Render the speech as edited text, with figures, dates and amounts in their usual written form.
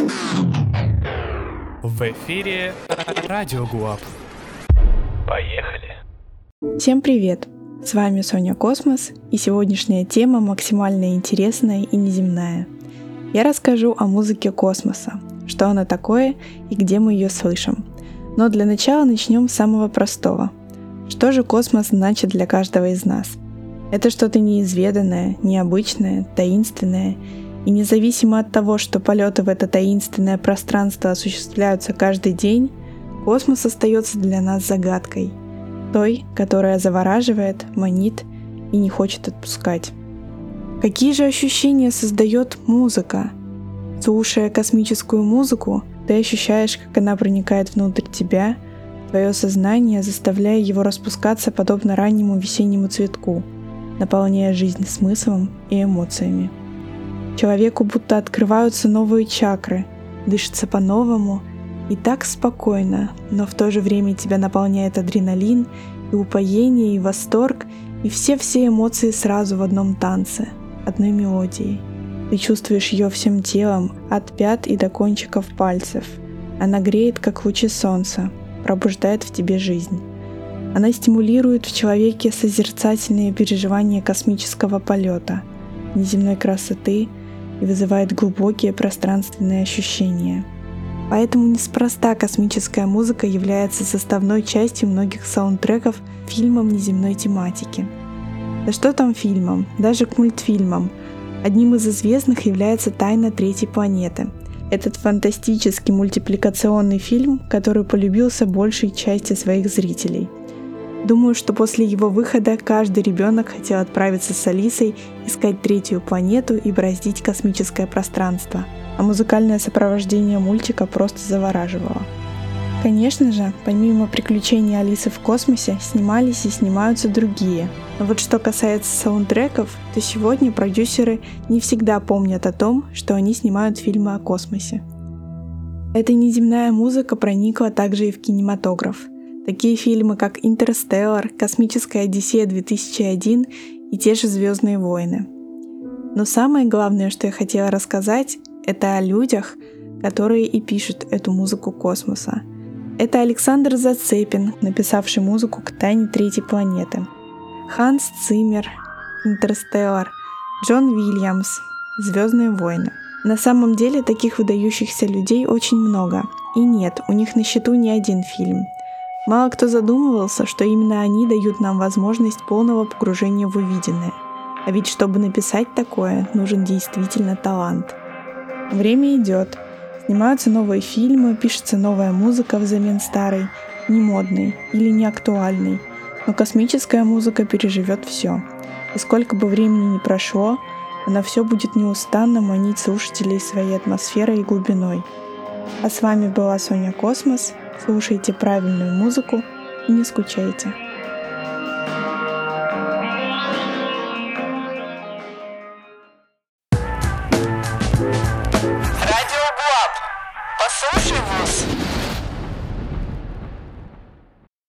В эфире Радио Гуап. Поехали! Всем привет! С вами Соня Космос, и сегодняшняя тема максимально интересная и неземная. Я расскажу о музыке космоса, что она такое и где мы ее слышим. Но для начала начнем с самого простого. Что же космос значит для каждого из нас? Это что-то неизведанное, необычное, таинственное. И независимо от того, что полеты в это таинственное пространство осуществляются каждый день, космос остается для нас загадкой. Той, которая завораживает, манит и не хочет отпускать. Какие же ощущения создает музыка? Слушая космическую музыку, ты ощущаешь, как она проникает внутрь тебя, твое сознание, заставляя его распускаться подобно раннему весеннему цветку, наполняя жизнь смыслом и эмоциями. Человеку будто открываются новые чакры, дышится по-новому и так спокойно, но в то же время тебя наполняет адреналин, и упоение, и восторг, и все эмоции сразу в одном танце, одной мелодией. Ты чувствуешь ее всем телом, от пят и до кончиков пальцев. Она греет, как лучи солнца, пробуждает в тебе жизнь. Она стимулирует в человеке созерцательные переживания космического полета, неземной красоты и вызывает глубокие пространственные ощущения. Поэтому неспроста космическая музыка является составной частью многих саундтреков фильмам неземной тематики. Да что там фильмам, даже к мультфильмам. Одним из известных является «Тайна третьей планеты». Этот фантастический мультипликационный фильм, который полюбился большей части своих зрителей. Думаю, что после его выхода каждый ребенок хотел отправиться с Алисой, искать третью планету и бороздить космическое пространство, а музыкальное сопровождение мультика просто завораживало. Конечно же, помимо приключений Алисы в космосе, снимались и снимаются другие. Но вот что касается саундтреков, то сегодня продюсеры не всегда помнят о том, что они снимают фильмы о космосе. Эта неземная музыка проникла также и в кинематограф. Такие фильмы, как «Интерстеллар», «Космическая Одиссея 2001» и те же «Звездные войны». Но самое главное, что я хотела рассказать, это о людях, которые и пишут эту музыку космоса. Это Александр Зацепин, написавший музыку к «Тайне третьей планеты», Ханс Циммер, «Интерстеллар», Джон Уильямс, «Звездные войны». На самом деле таких выдающихся людей очень много. И нет, у них на счету не один фильм. Мало кто задумывался, что именно они дают нам возможность полного погружения в увиденное. А ведь чтобы написать такое, нужен действительно талант. Время идет. Снимаются новые фильмы, пишется новая музыка взамен старой, не модной или не актуальной. Но космическая музыка переживет все. И сколько бы времени ни прошло, она все будет неустанно манить слушателей своей атмосферой и глубиной. А с вами была Соня Космос. Слушайте правильную музыку и не скучайте.